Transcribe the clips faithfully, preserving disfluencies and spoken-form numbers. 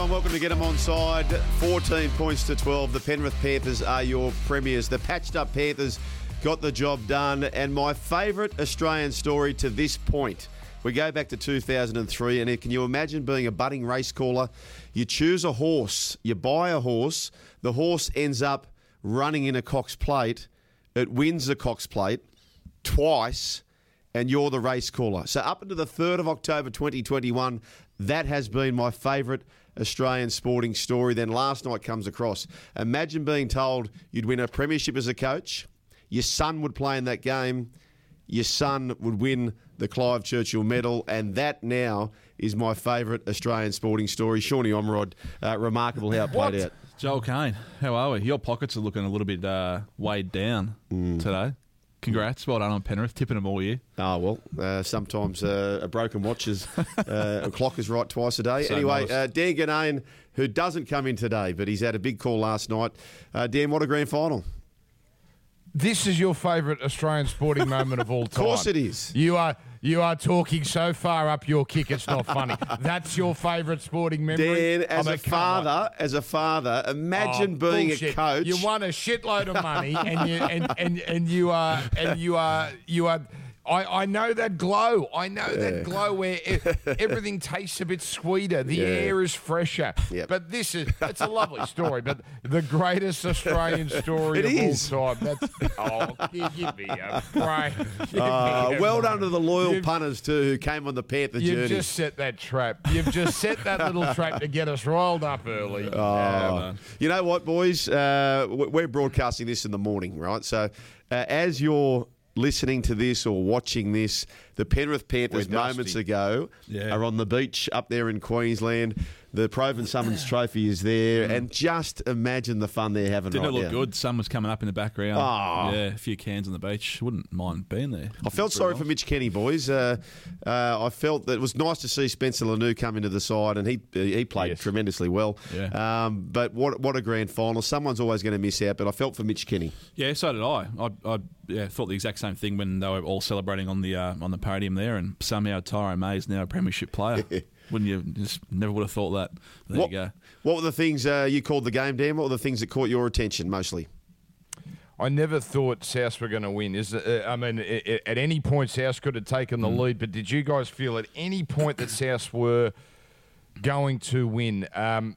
everyone. Welcome to Get 'em Onside. fourteen points to twelve. The Penrith Panthers are your premiers. The patched-up Panthers got the job done. And my favourite Australian story to this point, we go back to two thousand three, and can you imagine being a budding race caller? You choose a horse, you buy a horse, the horse ends up running in a Cox Plate, it wins the Cox Plate twice, and you're the race caller. So up until the third of October twenty twenty-one, that has been my favourite Australian sporting story. Then last night comes across. Imagine being told you'd win a premiership as a coach, your son would play in that game, your son would win the Clive Churchill medal, and that now is my favourite Australian sporting story. Shawnee Omrod, uh, remarkable how it played What? out. Joel Kane, how are we? Your pockets are looking a little bit uh, weighed down Mm. today. Congrats, well done on Penrith, tipping them all year. Oh, well, uh, sometimes uh, a broken watch is, uh, a clock is right twice a day. So anyway, modest. uh, Dan Ganane, who doesn't come in today, but he's had a big call last night. Uh, Dan, what a grand final. This is your favourite Australian sporting moment of all time. Of course it is. You are you are talking so far up your kick, it's not funny. That's your favourite sporting memory. Dan, as I a mean, come on. father, as a father, imagine Oh, being bullshit. a coach. You won a shitload of money, and you and, and, and you are and you are you are. I, I know that glow. I know Yeah. that glow where e- everything tastes a bit sweeter. The Yeah. air is fresher. Yep. But this is it's a lovely story. But the greatest Australian story It of is. all time. That's oh, give, give me a break. Give me Uh, a well break. done to the loyal You've- punters too, who came on the Panther You've journey. just set that trap. You've just set that little trap to get us rolled up early. Oh. You know what, boys? Uh, w- we're broadcasting this in the morning, right? So uh, as you're listening to this or watching this, the Penrith Panthers We're dusty. moments ago Yeah. are on the beach up there in Queensland. The Proven Summons Trophy is there, Mm. and just imagine the fun they're having Didn't right it look now. good? Sun was coming up in the background. Oh. Yeah, a few cans on the beach. Wouldn't mind being there. I felt sorry for Mitch Kenny, boys. Uh, uh, I felt that it was nice to see Spencer Lanu come into the side, and he he played Yes. tremendously well. Yeah. Um, but what what a grand final. Someone's always going to miss out, but I felt for Mitch Kenny. Yeah, so did I. I, I yeah, thought the exact same thing when they were all celebrating on the uh, on the podium there, and somehow Tyrone May is now a premiership player. Wouldn't you? Just never would have thought that. There what, you go. What were the things uh, you called the game, Dan? What were the things that caught your attention mostly? I never thought South were going to win. Is uh, I mean, i- i- at any point South could have taken the lead, but did you guys feel at any point that South were going to win? Um,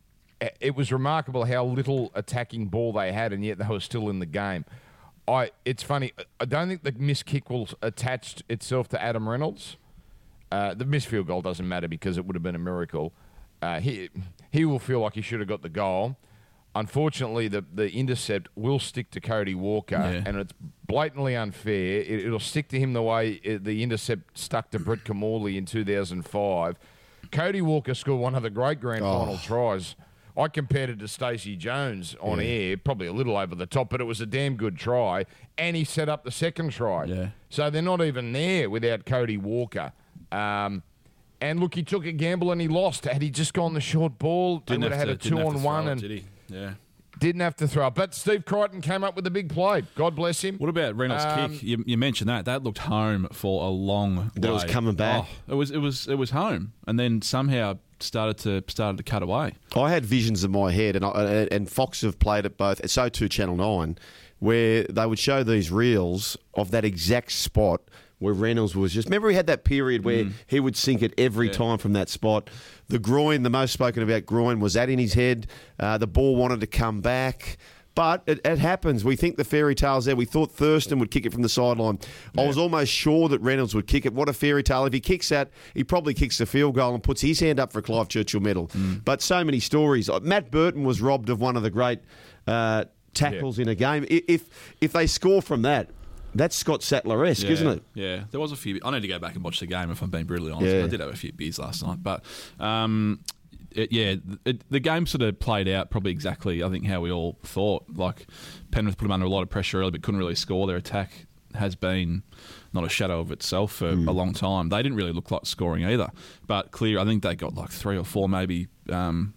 i- it was remarkable how little attacking ball they had, and yet they were still in the game. I. It's funny. I don't think the missed kick will attach itself to Adam Reynolds. Uh, the missed field goal doesn't matter because it would have been a miracle. Uh, he he will feel like he should have got the goal. Unfortunately, the, the intercept will stick to Cody Walker, Yeah. and it's blatantly unfair. It, it'll stick to him the way it, the intercept stuck to Brett Kamali in two thousand five. Cody Walker scored one of the great grand Oh. final tries. I compared it to Stacey Jones on Yeah. air, probably a little over the top, but it was a damn good try, and he set up the second try. Yeah. So they're not even there without Cody Walker. Um, and look, he took a gamble and he lost. Had he just gone the short ball, they Didn't would have had to- a didn't two have to on throw one it, and did he? Yeah. didn't have to throw it. But Steve Crichton came up with a big play. God bless him. What about Reynolds' Um, kick? You, you mentioned that. That looked home for a long That it was way. coming back. Oh, it was. It was. It was home, and then somehow started to started to cut away. I had visions in my head, and I, and Fox have played it both, so too Channel nine, where they would show these reels of that exact spot where Reynolds was just... Remember he had that period where he would sink it every Yeah. time from that spot. The groin, the most spoken about groin, was that in his head. Uh, the ball wanted to come back. But it, it happens. We think the fairy tale's there. We thought Thurston would kick it from the sideline. I was almost sure that Reynolds would kick it. What a fairy tale. If he kicks that, he probably kicks the field goal and puts his hand up for a Clive Churchill medal. But so many stories. Uh, Matt Burton was robbed of one of the great uh, tackles in a game. I- If if they score from that, that's Scott Sattler-esque, Yeah, isn't it? Yeah, there was a few. I need to go back and watch the game if I'm being brutally honest. Yeah. I did have a few beers last night, but um, it, yeah, it, the game sort of played out probably exactly, I think, how we all thought. Like Penrith put them under a lot of pressure early, but couldn't really score. Their attack has been not a shadow of itself for Hmm. a long time. They didn't really look like scoring either, but clear. I think they got like three or four maybe. Um,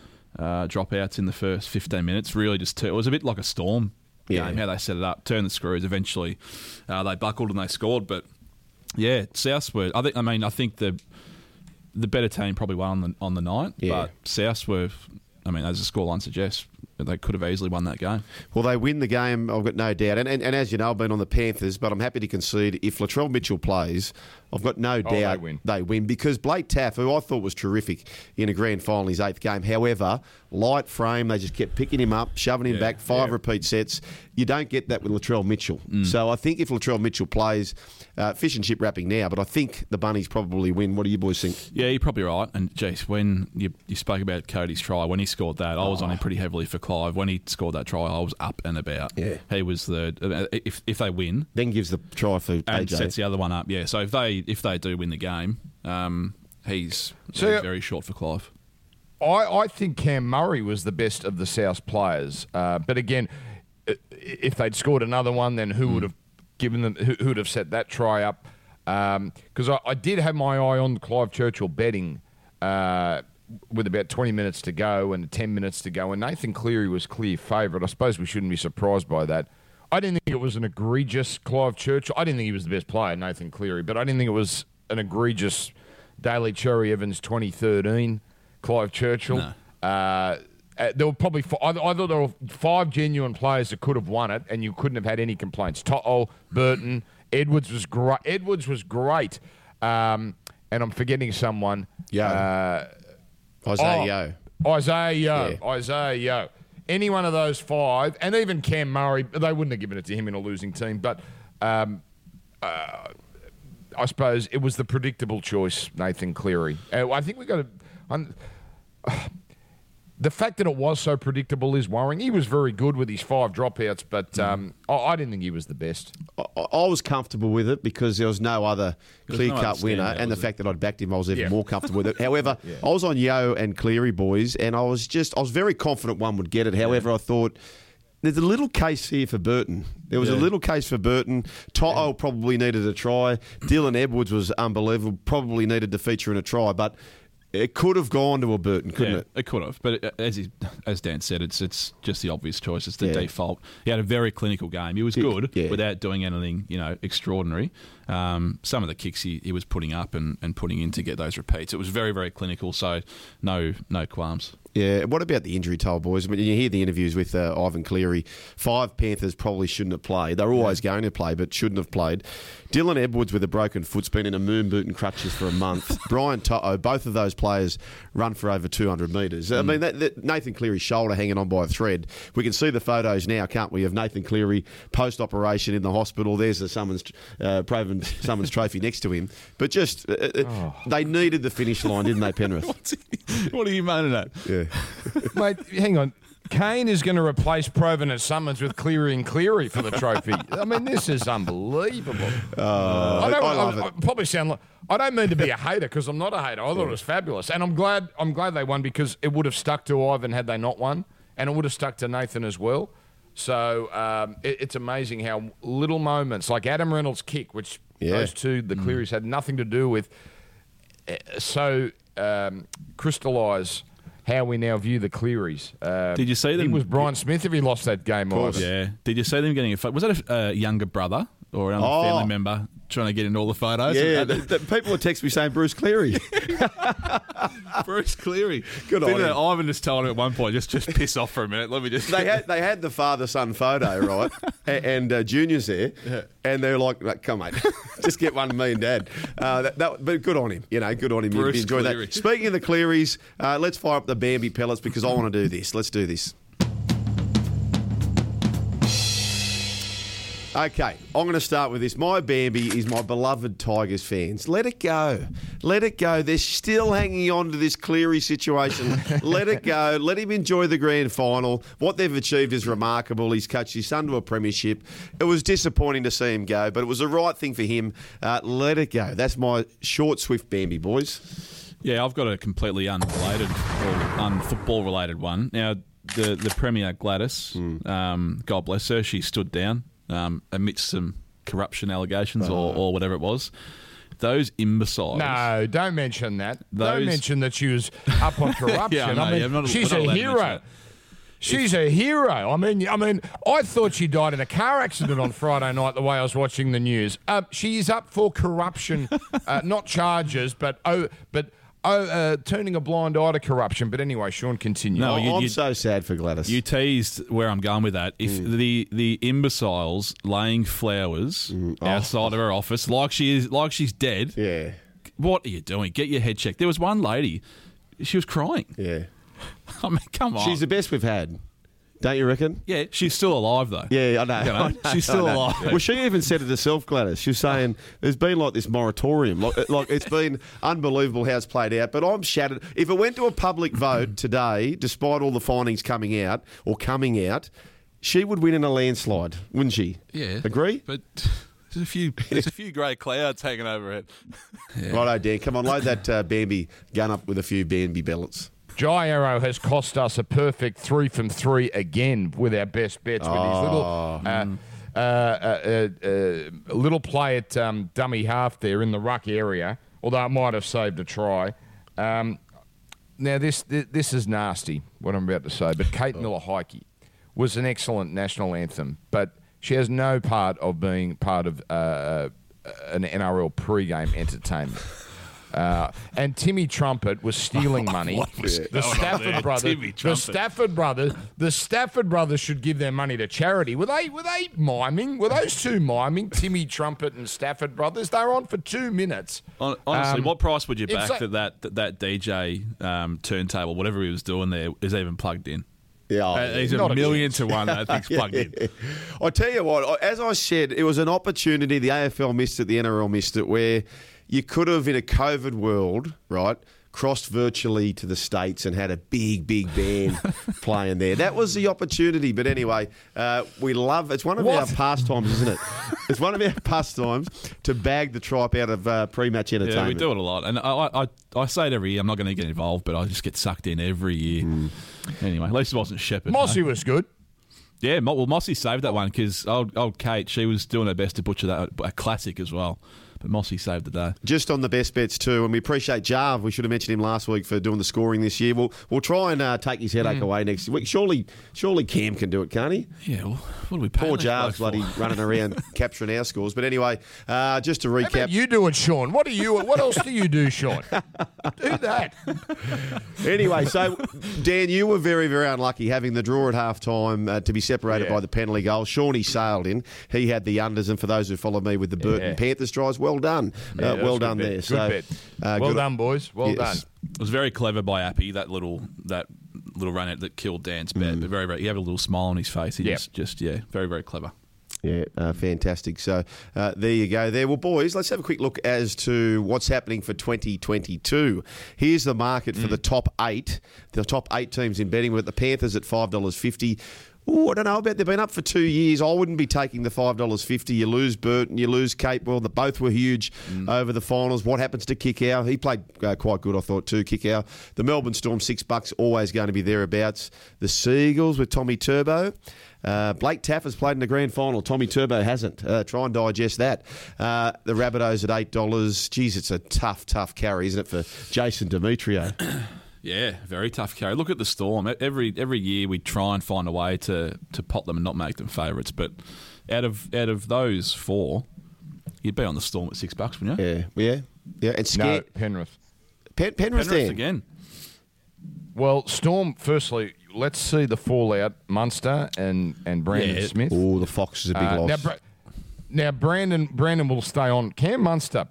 uh, dropouts in the first fifteen minutes. Really, just it was a bit like a storm Yeah. game. How they set it up, turned the screws. Eventually, uh, they buckled and they scored. But yeah, South were. I think. I mean, I think the the better team probably won on the on the night, Yeah. but South were, I mean, as the scoreline suggests, they could have easily won that game. Well, they win the game, I've got no doubt. And, and, and as you know, I've been on the Panthers, but I'm happy to concede if Latrell Mitchell plays, I've got no Oh, they doubt win. they win because Blake Taff, who I thought was terrific in a grand final, his eighth game. However, light frame, they just kept picking him up, shoving him Yeah, back, five yeah. repeat sets. You don't get that with Latrell Mitchell. Mm. So I think if Latrell Mitchell plays, uh, fish and chip wrapping now, but I think the Bunnies probably win. What do you boys think? Yeah, you're probably right. And, geez, when you, you spoke about Cody's try, when he scored that, I was on him pretty heavily for Clive. When he scored that try, I was up and about. Yeah. He was the... If if they win... Then gives the try for And A J. sets the other one up, yeah. So if they if they do win the game, um, he's So- very, very short for Clive. I, I think Cam Murray was the best of the South players. Uh, but again, i- if they'd scored another one, then who would have given them? Who, who would have set that try up? Because I, I did have my eye on Clive Churchill betting uh, with about twenty minutes to go and ten minutes to go, and Nathan Cleary was clear favourite. I suppose we shouldn't be surprised by that. I didn't think it was an egregious Clive Churchill. I didn't think he was the best player, Nathan Cleary, but I didn't think it was an egregious Daly Cherry Evans twenty thirteen Clive Churchill. No. Uh, uh, there were probably f- I, I thought there were five genuine players that could have won it, and you couldn't have had any complaints. To'o, Burton, Edwards was great. Edwards was great, um, and I'm forgetting someone. Yo. Uh, Isaiah oh, Yo. Isaiah Yo. Yeah. Isaiah Yo. Any one of those five, and even Cam Murray, they wouldn't have given it to him in a losing team. But um, uh, I suppose it was the predictable choice, Nathan Cleary. Uh, I think we got to. Um, the fact that it was so predictable is worrying. He was very good with his five dropouts, but um, I, I didn't think he was the best. I, I was comfortable with it because there was no other There's clear no cut other winner, standout, and the was fact that I'd backed him, I was even Yeah. more comfortable with it. However, I was on Yo and Cleary boys, and I was just I was very confident one would get it. However, I thought there's a little case here for Burton. There was a Yeah. little case for Burton. To'o probably needed a try. Dylan Edwards was unbelievable. Probably needed to feature in a try, but it could have gone to a Burton, couldn't Yeah, it? it could have, but it, as he, as Dan said, it's it's just the obvious choice. It's the Yeah. default. He had a very clinical game. He was Yeah, good yeah. without doing anything, you know, extraordinary. Um, some of the kicks he, he was putting up and, and putting in to get those repeats. It was very very clinical. So no no qualms. Yeah, what about the injury toll, boys? When you hear the interviews with uh, Ivan Cleary, five Panthers probably shouldn't have played. They're always going to play, but shouldn't have played. Dylan Edwards with a broken foot's been in a moon boot and crutches for a month. Brian To'o, both of those players run for over two hundred metres. I mean, that, that Nathan Cleary's shoulder hanging on by a thread. We can see the photos now, can't we, of Nathan Cleary post-operation in the hospital. There's the Summons, uh, Proven Summons trophy next to him. But just, uh, uh, they needed the finish line, didn't they, Penrith? What are you moaning at? Yeah. Mate, hang on. Kane is going to replace Proven at Summons with Cleary and Cleary for the trophy. I mean, this is unbelievable. Uh, I, don't, I love I, it. I probably sound like I don't mean to be a hater because I'm not a hater. I thought it was fabulous, and I'm glad. I'm glad they won because it would have stuck to Ivan had they not won, and it would have stuck to Nathan as well. So um, it, it's amazing how little moments like Adam Reynolds' kick, which Yeah. those two, the Clearys, had nothing to do with, uh, so um, crystallise how we now view the Clearys. Uh, Did you see He them- was Brian Smith if he lost that game. Ivan. Yeah. Did you see them getting a photo? Was that a uh, younger brother or another Oh. family member trying to get into all the photos? Yeah, And- the, the people would text me saying Bruce Cleary. Bruce Cleary. Good on Didn't him. it? Ivan just told him at one point, just just piss off for a minute. Let me just. they had they had the father son photo, right? A- and uh, Junior's there, and they're like, like, "Come mate, just get one of me and Dad." Uh, that, that, but good on him, you know, good on him. Bruce You enjoy Cleary. that. Speaking of the Clearys, uh, let's fire up the Bambi pellets because I want to do this. Let's do this. Okay, I'm going to start with this. My Bambi is my beloved Tigers fans. Let it go. Let it go. They're still hanging on to this Cleary situation. Let it go. Let him enjoy the grand final. What they've achieved is remarkable. He's coached his son to a premiership. It was disappointing to see him go, but it was the right thing for him. Uh, let it go. That's my short, swift Bambi, boys. Yeah, I've got a completely unrelated or un-football related one. Now, the the Premier Gladys, um, God bless her, she stood down um, amidst some corruption allegations or, or whatever it was. Those imbeciles. No, don't mention that. Don't Those- mention that she was up on corruption. Yeah, I know, I mean, yeah, I'm not- she's we're not a allowed to mention hero. that. She's a hero. I mean, I mean, I thought she died in a car accident on Friday night. The way I was watching the news, uh, she is up for corruption, uh, not charges, but oh, but oh, uh, turning a blind eye to corruption. But anyway, Sean, continue. No, Oh, you- I'm you- so sad for Gladys. You teased where I'm going with that. If Mm. the the imbeciles laying flowers Oh. outside of her office, like she is, like she's dead. yeah, What are you doing? Get your head checked. There was one lady, she was crying. yeah. I mean, come on. She's the best we've had. Don't you reckon? yeah, she's still alive though. Yeah, I know. You know, I know, she's still I know. alive. Well, she even said it herself, Gladys. She was saying there's been like this moratorium. Like, like it's been unbelievable how it's played out. But I'm shattered. If it went to a public vote today, despite all the findings coming out or coming out, she would win in a landslide, wouldn't she? Yeah. Agree? But there's a few there's a few grey clouds hanging over it. Righto, Dan. Come on, load that uh, Bambi gun up with a few Bambi bellets. Jai Arrow has cost us a perfect three from three again with our best bets with his little uh, uh, uh, uh, uh, little play at um, dummy half there in the ruck area, although it might have saved a try. Um, now, this, this this is nasty, what I'm about to say, but Kate Miller-Heidke was an excellent national anthem, but she has no part of being part of uh, an N R L pre-game entertainment. Uh, and Timmy Trumpet was stealing money. What was the going on Stafford there? brothers, Timmy the Trumpet. Stafford brothers, the Stafford brothers should give their money to charity. Were they? Were they miming? Were those two miming? Timmy Trumpet and Stafford brothers. They were on for two minutes. Hon- Honestly, Um, what price would you it's back like- that that, that that D J um, turntable, whatever he was doing there, is even plugged in? Yeah, oh, Uh, he's Not a a million chance. to one that I think's plugged in. I tell you what, as I said, it was an opportunity. The A F L missed it, the N R L missed it, where you could have, in a COVID world, right, crossed virtually to the States and had a big, big band playing there. That was the opportunity. But anyway, uh, we love, it's one of What? our pastimes, isn't it? It's one of our pastimes to bag the tripe out of uh, pre-match entertainment. Yeah, we do it a lot, and I, I I say it every year. I'm not going to get involved, but I just get sucked in every year. Anyway, at least it wasn't Shepherd. Mossy no. was good. Yeah, Mo- well, Mossy saved that one because old old Kate, she was doing her best to butcher that a classic as well. But Mossy saved the day. Just on the best bets too, and we appreciate Jarv. We should have mentioned him last week for doing the scoring this year. We'll we'll try and uh, take his headache Mm. away next week. Surely, surely Cam can do it, can't he? Yeah, well, what do we pay? Poor these Jarv's blokes for? bloody running around capturing our scores. But anyway, uh, just to How recap. about you do it, Sean? What do you? What else do you do, Sean? Do that. Anyway, so Dan, you were very, very unlucky having the draw at half time uh, to be separated Yeah. by the penalty goal. Shawnee sailed in. He had the unders, and for those who follow me with the Burton Yeah. Panthers tries, well done. Yeah, uh, that's well good done bet. there. Good so, bet. uh, well good- done, boys. Well Yes. done. It was very clever by Appy, that little that little run out that killed Dan's bet. Mm. But very, very, he had a little smile on his face. He Yep. just, just yeah, very, very clever. Yeah, uh, fantastic. So uh, there you go there. Well, boys, let's have a quick look as to what's happening for twenty twenty-two. Here's the market for the top eight, the top eight teams in betting. We're at the Panthers at five dollars fifty. Ooh, I don't know about they've been up for two years. I wouldn't be taking the five dollars fifty. You lose Burton, you lose Cape. Well, the both were huge over the finals. What happens to Kickow? He played uh, quite good, I thought, too, Kickow. The Melbourne Storm, six bucks, always going to be thereabouts. The Seagulls with Tommy Turbo. Uh, Blake Taff has played in the grand final. Tommy Turbo hasn't. Uh, try and digest that. Uh, the Rabbitohs at eight dollars. Geez, it's a tough, tough carry, isn't it, for Jason Demetrio? Yeah, very tough carry. Look at the Storm. E- Every every year we try and find a way to, to pop them and not make them favourites. But out of out of those four, you'd be on the Storm at six bucks, wouldn't you? Yeah, yeah, yeah. And No, scare- Penrith. Pen- Penrith, Penrith then. again. Well, Storm. Firstly, let's see the fallout. Munster and and Brandon Yeah. Smith. Oh, the Fox is a big Uh, loss. now, Bra- now, Brandon Brandon will stay on. Cam Munster.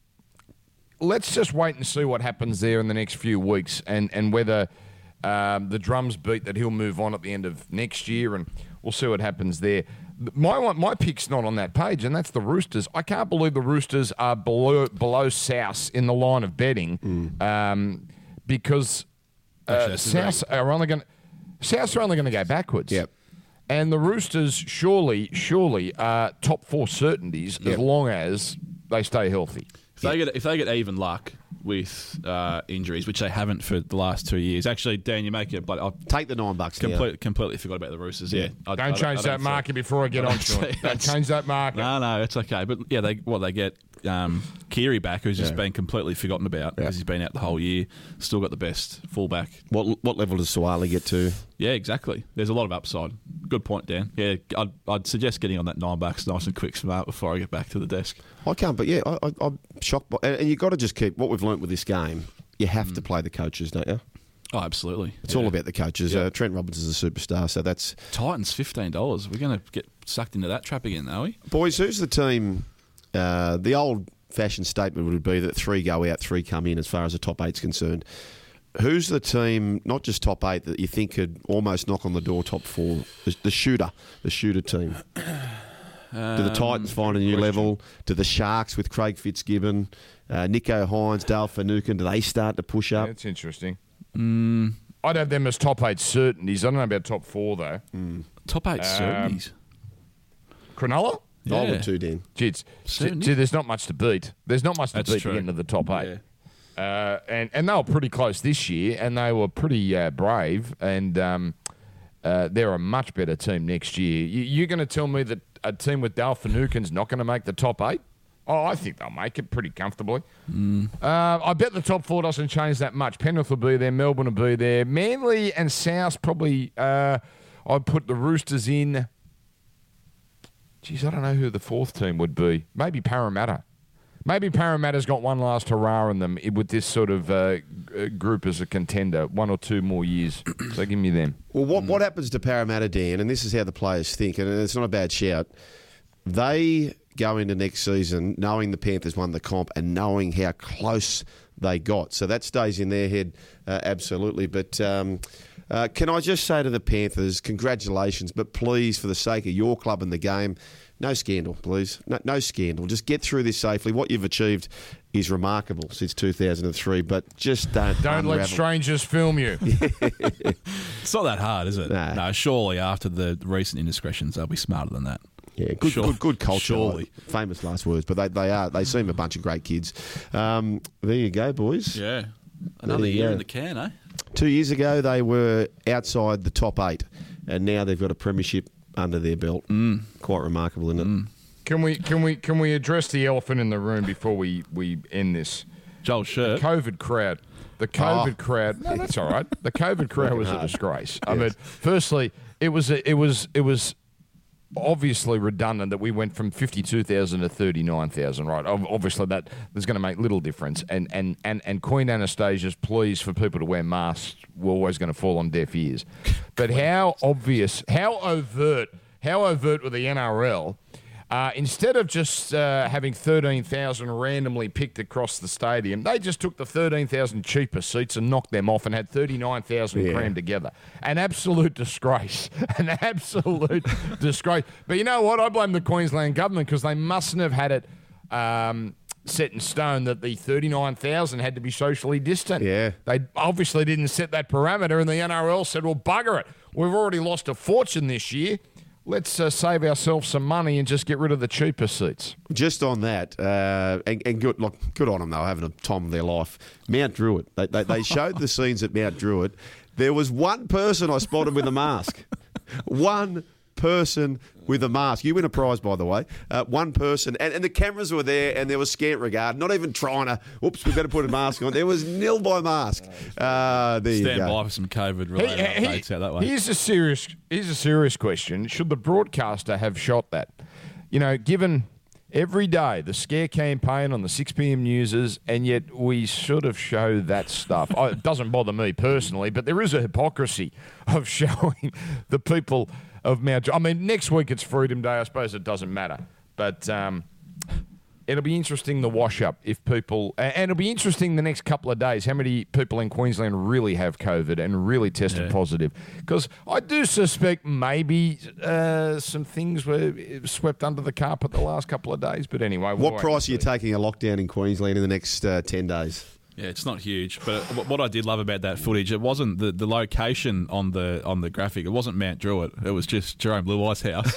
Let's just wait and see what happens there in the next few weeks, and and whether um, the drums beat that he'll move on at the end of next year, and we'll see what happens there. My one- my pick's not on that page, and that's the Roosters. I can't believe the Roosters are below below South in the line of betting, um, because uh, Actually, that's a very- South are only going Souths are only going to go backwards. Yep. And the Roosters surely, surely are top four certainties Yep. as long as they stay healthy. If they get if they get even luck with uh, injuries, which they haven't for the last two years. Actually, Dan, you make it, but I Take the nine bucks now. completely completely forgot about the Roosters. Yeah, I, Don't I change I that see- market before I get I on don't to it. see- Don't change that market. No, no, it's okay. But yeah, they what they get um, Keary back, who's just Yeah. been completely forgotten about because he's been out the whole year. Still got the best fullback. What what level does Suwali get to? Yeah, exactly. There's a lot of upside. Good point, Dan. Yeah, I'd, I'd suggest getting on that nine bucks nice and quick smart before I get back to the desk. I can't, but yeah, I, I, I'm shocked. By, and, and you've got to just keep what we've learnt with this game. you have to play the coaches, don't you? Oh, absolutely. It's Yeah. all about the coaches. Yeah. Uh, Trent Robinson's a superstar, so that's... Titans, fifteen dollars. We're going to get sucked into that trap again, are we? Boys, who's the team... Uh, the old-fashioned statement would be that three go out, three come in as far as the top eight's concerned. Who's the team, not just top eight, that you think could almost knock on the door top four? The, the shooter, the shooter team. Um, Do the Titans find a new question. level? Do the Sharks with Craig Fitzgibbon, uh, Nico Hines, Dale Finucane, do they start to push up? That's interesting. Mm, I'd have them as top eight certainties. I don't know about top four, though. Mm. top eight Um, certainties. Cronulla? I Yeah. would too, Dan. Gee, it's, Certainty. gee, there's not much to beat. There's not much to That's beat true. to get into the top eight. Yeah. Uh, and, and they were pretty close this year, and they were pretty uh, brave, and um, uh, they're a much better team next year. You, you're going to tell me that a team with Dale Finucane's not going to make the top eight? Oh, I think they'll make it pretty comfortably. Mm. Uh, I bet the top four doesn't change that much. Penrith will be there, Melbourne will be there. Manly and South probably, uh, I'd put the Roosters in. Geez, I don't know who the fourth team would be. Maybe Parramatta. Maybe Parramatta's got one last hurrah in them with this sort of uh, g- group as a contender, one or two more years. So give me them. Well, what, what happens to Parramatta, Dan, and this is how the players think, and it's not a bad shout, they go into next season knowing the Panthers won the comp and knowing how close they got. So that stays in their head, uh, absolutely. But um, uh, can I just say to the Panthers, congratulations, but please, for the sake of your club and the game, no scandal, please. No, no scandal. Just get through this safely. What you've achieved is remarkable since two thousand three, but just don't Don't unravel. let strangers film you. It's not that hard, is it? Nah. No, surely after the recent indiscretions, they'll be smarter than that. Yeah, good, Sure. good, good culture. Surely. Famous last words, but they, they are. They seem a bunch of great kids. Um, there you go, boys. Yeah. Another There you year go. in the can, eh? Two years ago, they were outside the top eight, and now they've got a premiership under their belt. Mm. Quite remarkable, isn't it? Mm. Can we can we can we address the elephant in the room before we, we end this? Joel Shirt. COVID crowd. The COVID Oh. crowd. No, that's all right. The COVID crowd was a hard. disgrace. I Yes. mean, firstly, it was a, it was it was obviously redundant that we went from fifty-two thousand to thirty-nine thousand. Right. Ob- Obviously, that is going to make little difference. And and and and Queen Anastasia's pleas for people to wear masks were always going to fall on deaf ears. But how obvious, how overt, how overt were the N R L? Uh, instead of just uh, having thirteen thousand randomly picked across the stadium, they just took the thirteen thousand cheaper seats and knocked them off and had thirty-nine thousand Yeah. crammed together. An absolute disgrace. An absolute disgrace. But you know what? I blame the Queensland government because they mustn't have had it um, set in stone that the thirty-nine thousand had to be socially distant. Yeah. They obviously didn't set that parameter, and the N R L said, well, bugger it. We've already lost a fortune this year. Let's uh, save ourselves some money and just get rid of the cheaper seats. Just on that, uh, and, and good, look, good on them. They were having a time of their life. Mount Druitt. They, they, they showed the scenes at Mount Druitt. There was one person I spotted with a mask. One person with a mask. You win a prize, by the way. Uh, one person. And, and the cameras were there, and there was scant regard. Not even trying to, oops, we better put a mask on. There was nil by mask. Uh, there you Stand go. by for some COVID-related He- he- updates out that way. Here's a serious, here's a serious question. Should the broadcaster have shot that? You know, given every day the scare campaign on the six p.m. newses, and yet we sort of show that stuff. Oh, it doesn't bother me personally, but there is a hypocrisy of showing the people of Mount. I mean, next week it's Freedom Day. I suppose it doesn't matter, but um, it'll be interesting the wash up if people, and it'll be interesting the next couple of days how many people in Queensland really have COVID and really tested Yeah. positive. Because I do suspect maybe uh, some things were swept under the carpet the last couple of days. But anyway, we'll What wait price are and you see. taking a lockdown in Queensland in the next uh, ten days? Yeah, it's not huge, but wh- what I did love about that footage, it wasn't the, the location on the on the graphic. It wasn't Mount Druitt. It was just Jerome Blue Eye's house.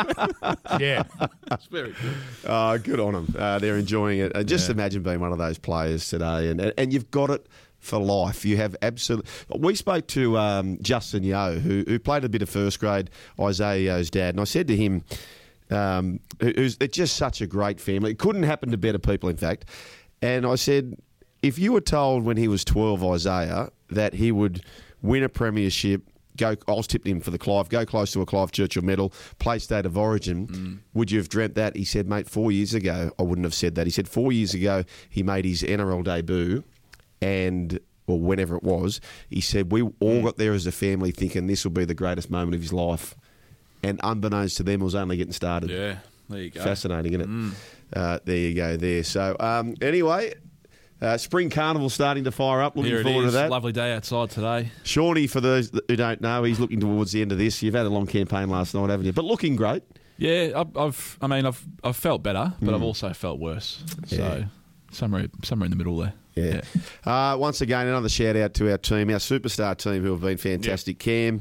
Yeah, It's very good. Uh, good on them. Uh, they're enjoying it. Uh, just Yeah. imagine being one of those players today, and and, and you've got it for life. You have absolutely. We spoke to um, Justin Yeo, who, who played a bit of first grade, Isaiah Yeo's dad, and I said to him, um, who- who's it's just such a great family. It couldn't happen to better people, in fact. And I said, if you were told when he was twelve, Isaiah, that he would win a premiership, go, I was tipping him for the Clive, go close to a Clive Churchill medal, play State of Origin, Mm. would you have dreamt that? He said, mate, four years ago, I wouldn't have said that. He said, four years ago, he made his N R L debut and or whenever it was, he said we all got there as a family thinking this will be the greatest moment of his life, and unbeknownst to them, it was only getting started. Yeah, there you go. Fascinating, isn't it? Mm. Uh, there you go. There. So um, anyway. Uh, Spring Carnival starting to fire up. Looking Here it forward is. to that. Lovely day outside today. Shawnee, for those who don't know, he's looking towards the end of this. You've had a long campaign last night, haven't you? But looking great. Yeah, I've, I've I mean, I've I've felt better, but mm. I've also felt worse. So Yeah. somewhere somewhere in the middle there. Yeah. yeah. Uh, once again, another shout out to our team, our superstar team, who have been fantastic. Yep. Cam,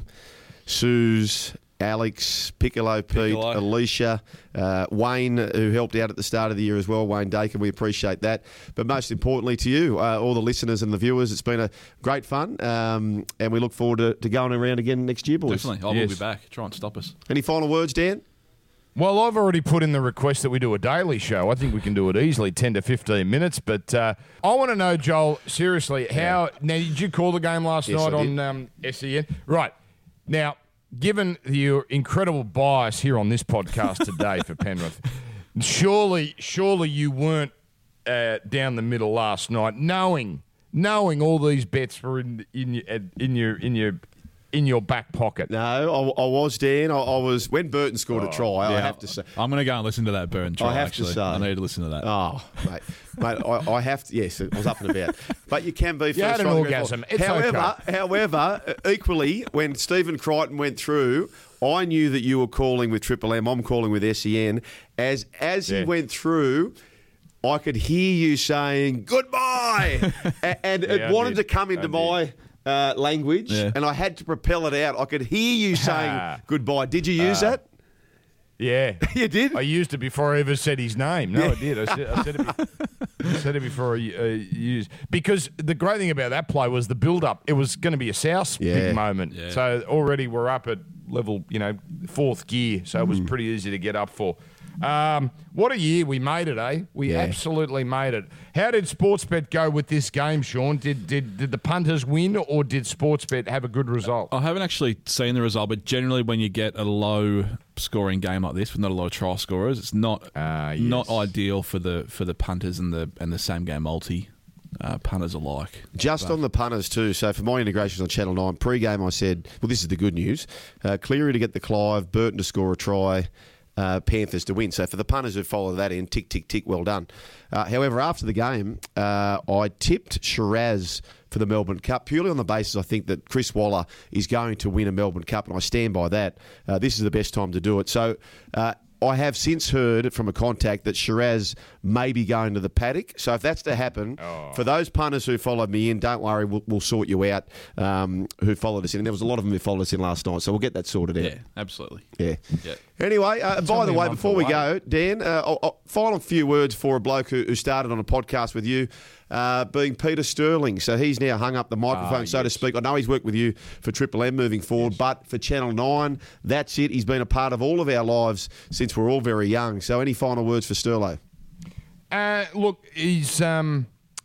Suze, Alex, Piccolo, Pete, Piccolo. Alicia, uh, Wayne, who helped out at the start of the year as well, Wayne Dakin. We appreciate that. But most importantly to you, uh, all the listeners and the viewers, it's been a great fun, um, and we look forward to, to going around again next year, boys. Definitely. I Yes. will be back. Try and stop us. Any final words, Dan? Well, I've already put in the request that we do a daily show. I think we can do it easily, ten to fifteen minutes. But uh, I want to know, Joel, seriously, how... Now, did you call the game last Yes, night I on did. um, S E N? Right. Now, given your incredible bias here on this podcast today for Penrith, surely, surely you weren't uh, down the middle last night, knowing, knowing all these bets were in in your in your in your in your back pocket. No, I, I was, Dan. I, I was... When Burton scored a try, I Yeah, have to say... I'm going to go and listen to that Burn try, I have to actually. say. I need to listen to that. Oh, mate. mate, I, I have to... Yes, I was up and about. But you can be... You had first an right to go orgasm. forward. It's however, okay. however, equally, when Stephen Crichton went through... I knew that you were calling with Triple M. I'm calling with S E N. As as Yeah. he went through, I could hear you saying goodbye, A- and Yeah, it I wanted did. to come into I my uh, language, Yeah. and I had to propel it out. I could hear you saying goodbye. Did you use Uh, that? Yeah. You did. I used it before I ever said his name. No, I did. I said, I said it. Before, I said it before I uh, used because the great thing about that play was the build-up. It was going to be a South Yeah. big moment. Yeah. So already we're up at level, you know, fourth gear. So it was pretty easy to get up for. Um, what a year we made it, eh? We Yeah. absolutely made it. How did Sportsbet go with this game, Sean? Did did did the punters win, or did Sportsbet have a good result? I haven't actually seen the result, but generally when you get a low-scoring game like this with not a lot of trial scorers, it's not Ah, yes. not ideal for the for the punters and the and the same game multi uh, punters alike. Just on the punters too. So for my integrations on Channel nine, pre-game I said, well, this is the good news. Uh, Cleary to get the Clive, Burton to score a try, uh, Panthers to win. So for the punters who follow that in, tick, tick, tick, well done. Uh, however, after the game, uh, I tipped Shiraz for the Melbourne Cup, purely on the basis I think that Chris Waller is going to win a Melbourne Cup, and I stand by that. Uh, this is the best time to do it. So uh, I have since heard from a contact that Shiraz may be going to the paddock. So if that's to happen, Oh. for those punters who followed me in, don't worry, we'll, we'll sort you out, um, who followed us in. And there was a lot of them who followed us in last night, so we'll get that sorted out. Yeah, absolutely. Yeah. Yeah. Anyway, uh, by only the a way, month before we away. go, Dan, uh, I'll, I'll, final few words for a bloke who, who started on a podcast with you, uh, being Peter Sterling. So he's now hung up the microphone, Ah, so to yes. speak. I know he's worked with you for Triple M moving forward, but for Channel nine, that's it. He's been a part of all of our lives since we're all very young. So any final words for Sterlo? Uh, look, he's. Um,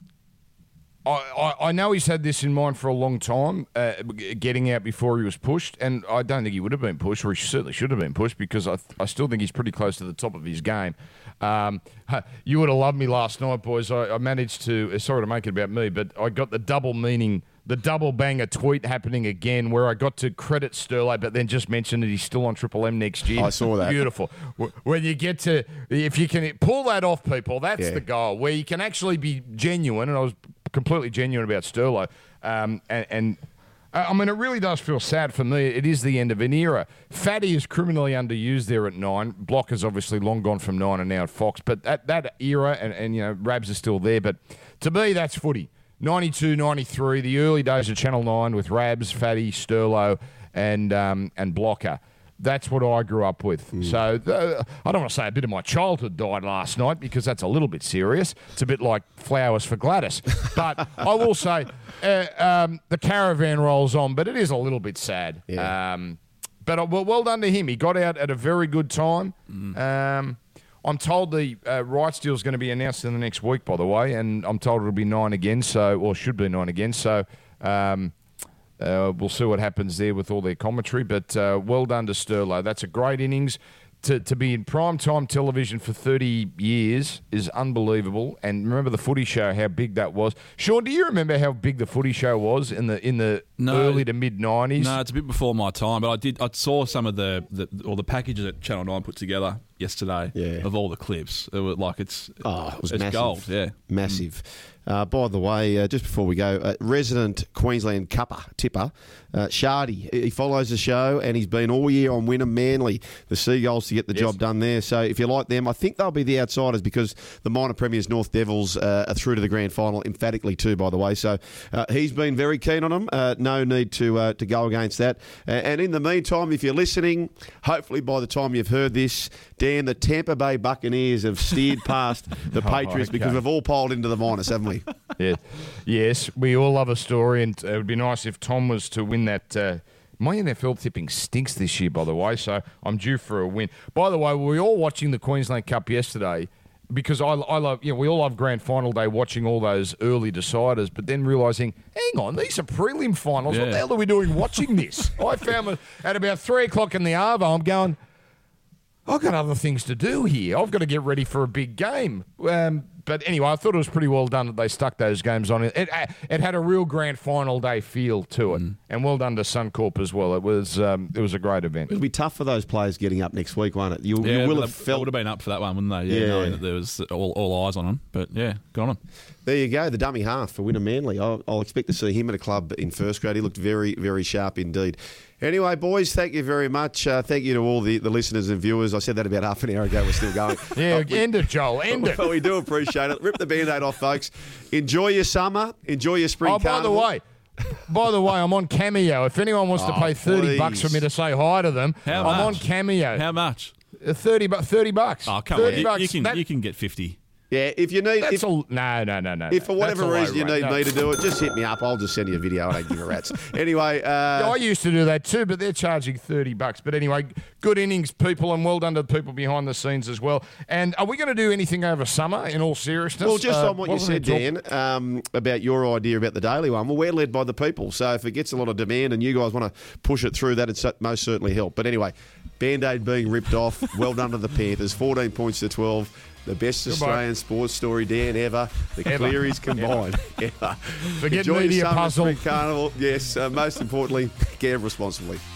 I, I, I know he's had this in mind for a long time, uh, getting out before he was pushed, and I don't think he would have been pushed, or he certainly should have been pushed, because I, I still think he's pretty close to the top of his game. Um, you would have loved me last night, boys. I, I managed to, sorry to make it about me, but I got the double meaning, the double banger tweet happening again, where I got to credit Sterlo, but then just mentioned that he's still on Triple M next year. I saw that. Beautiful. When you get to, if you can pull that off, people, that's Yeah. the goal, where you can actually be genuine, and I was completely genuine about Sterlo. Um, and, and uh, I mean, it really does feel sad for me. It is the end of an era. Fatty is criminally underused there at nine. Blocker's obviously long gone from nine and now at Fox. But that, that era, and, and, you know, Rabs is still there. But to me, that's footy. ninety-two, ninety-three, the early days of Channel nine with Rabs, Fatty, Sterlo, and, um, and Blocker. That's what I grew up with. Mm. So uh, I don't want to say a bit of my childhood died last night, because that's a little bit serious. It's a bit like flowers for Gladys. But I will say uh, um, the caravan rolls on, but it is a little bit sad. Yeah. Um, but uh, well, well done to him. He got out at a very good time. Mm. Um, I'm told the uh, rights deal is going to be announced in the next week, by the way, and I'm told it'll be nine again, so or should be nine again. So. Um, Uh, we'll see what happens there with all their commentary, but uh, well done to Sterlo. That's a great innings. to, to be in prime time television for thirty years is unbelievable. And remember the Footy Show, how big that was. Sean, do you remember how big the Footy Show was in the in the No. early to mid nineties? No, it's a bit before my time, but I did. I saw some of the, the or the packages that Channel Nine put together yesterday Yeah. of all the clips. It was like it's Oh, it was it's massive. gold. Yeah, Massive. Uh, by the way, uh, just before we go, uh, resident Queensland cupper, tipper, uh, Shardy, he follows the show and he's been all year on Wynnum Manly, the Seagulls, to get the Yes. job done there. So if you like them, I think they'll be the outsiders because the minor premiers North Devils uh, are through to the grand final emphatically too, by the way. So uh, he's been very keen on them. Uh, no need to uh, to go against that. Uh, and in the meantime, if you're listening, hopefully by the time you've heard this, Dan, the Tampa Bay Buccaneers have steered past the Patriots okay. because we've all piled into the minus, haven't we? Yeah. Yes, we all love a story, and it would be nice if Tom was to win that. Uh, my N F L tipping stinks this year, by the way, so I'm due for a win. By the way, were we all watching the Queensland Cup yesterday? Because I, I love, you know, we all love grand final day, watching all those early deciders, but then realising, hang on, these are prelim finals. What Yeah. the hell are we doing watching this? I found it at about three o'clock in the Arvo. I'm going, I've got other things to do here. I've got to get ready for a big game. Um, but anyway, I thought it was pretty well done that they stuck those games on. It, it, it had a real grand final day feel to it, and well done to Suncorp as well. It was um, it was a great event. It'll be tough for those players getting up next week, won't it? You, yeah. you will they, have they felt. would have been up for that one, wouldn't they? Yeah, Yeah. knowing that there was all, all eyes on them. But yeah, good on them. There you go, the dummy half for Wynnum Manly. I'll, I'll expect to see him at a club in first grade. He looked very, very sharp indeed. Anyway, boys, thank you very much. Uh, thank you to all the, the listeners and viewers. I said that about half an hour ago. We're still going. Yeah, Uh, we- end it, Joel. End it. Well, we do appreciate it. Rip the Band-Aid off, folks. Enjoy your summer. Enjoy your spring Oh, by the carnival. way, by the way, I'm on Cameo. If anyone wants to Oh, pay thirty bucks for please. me to say hi to them, How I'm on much? Cameo. How much? Uh, thirty, bu- thirty bucks. Oh, come thirty on. You, bucks. you can That- you can get fifty. Yeah, if you need... That's If, a no, no, no, no. if for no. whatever That's a low reason you rate. need No. me to do it, just hit me up. I'll just send you a video. I don't give a rat's. Anyway... Yeah, Uh, I used to do that too, but they're charging thirty bucks. But anyway, good innings, people, and well done to the people behind the scenes as well. And are we going to do anything over summer, in all seriousness? Well, just Uh, on what you wasn't said, it talk- Dan, um, about your idea about the daily one, well, we're led by the people. So if it gets a lot of demand and you guys want to push it through, that'd so- most certainly help. But anyway, Band-Aid being ripped off, well done to the Panthers, fourteen points to twelve. The best Goodbye. Australian sports story, Dan, ever. The Ever. Clearys combined. Ever. Forget Enjoy your media summer puzzle. spring carnival. Yes, uh, most importantly, gamble responsibly.